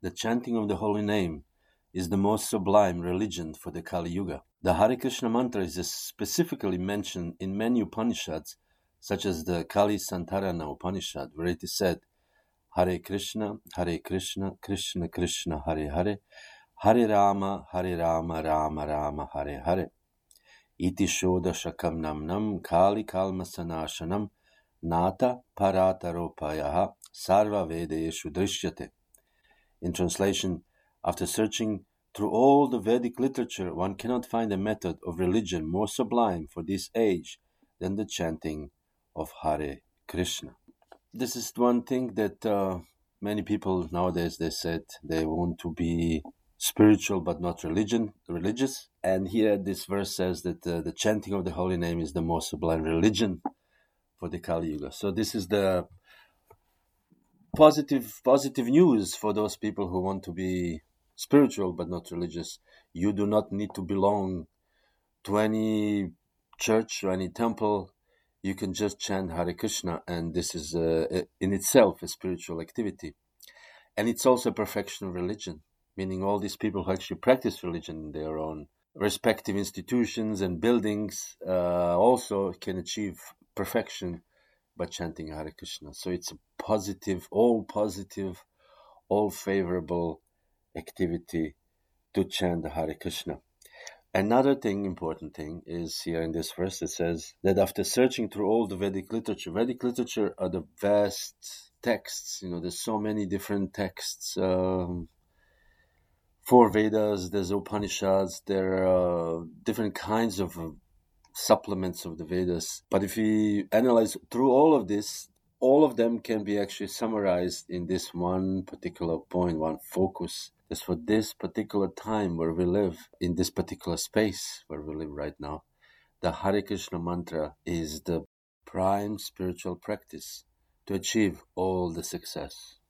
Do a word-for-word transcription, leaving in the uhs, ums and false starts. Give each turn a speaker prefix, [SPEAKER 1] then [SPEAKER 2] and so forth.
[SPEAKER 1] the chanting of the holy name is the most sublime religion for the Kali Yuga. The Hare Krishna mantra is specifically mentioned in many Upanishads, such as the Kali Santarana Upanishad, where it is said, Hare Krishna, Hare Krishna, Krishna Krishna, Hare Hare, Hare Rama, Hare Rama, Rama Rama, Hare Hare. Iti Shodashakam Namnam Kali Kalma Sanashanam Nata Parataropayaha Sarva Vedeshu Drishyate. In translation, after searching through all the Vedic literature, one cannot find a method of religion more sublime for this age than the chanting of Hare Krishna. This is one thing that uh, many people nowadays, they said they want to be spiritual but not religion, religious. And here this verse says that uh, the chanting of the holy name is the most sublime religion for the Kali Yuga. So this is the positive positive news for those people who want to be spiritual but not religious. You do not need to belong to any church or any temple. You can just chant Hare Krishna, and this is uh, in itself a spiritual activity. And it's also a perfection of religion, meaning all these people who actually practice religion in their own respective institutions and buildings uh, also can achieve perfection by chanting Hare Krishna. So it's a positive, all positive, all favorable activity to chant the Hare Krishna. Another thing, important thing, is here in this verse, it says that after searching through all the Vedic literature, Vedic literature are the vast texts, you know, there's so many different texts, um, for Vedas, there's Upanishads, there are different kinds of uh, supplements of the Vedas. But if we analyze through all of this, all of them can be actually summarized in this one particular point, one focus. That's for this particular time where we live, in this particular space where we live right now. The Hare Krishna mantra is the prime spiritual practice to achieve all the success.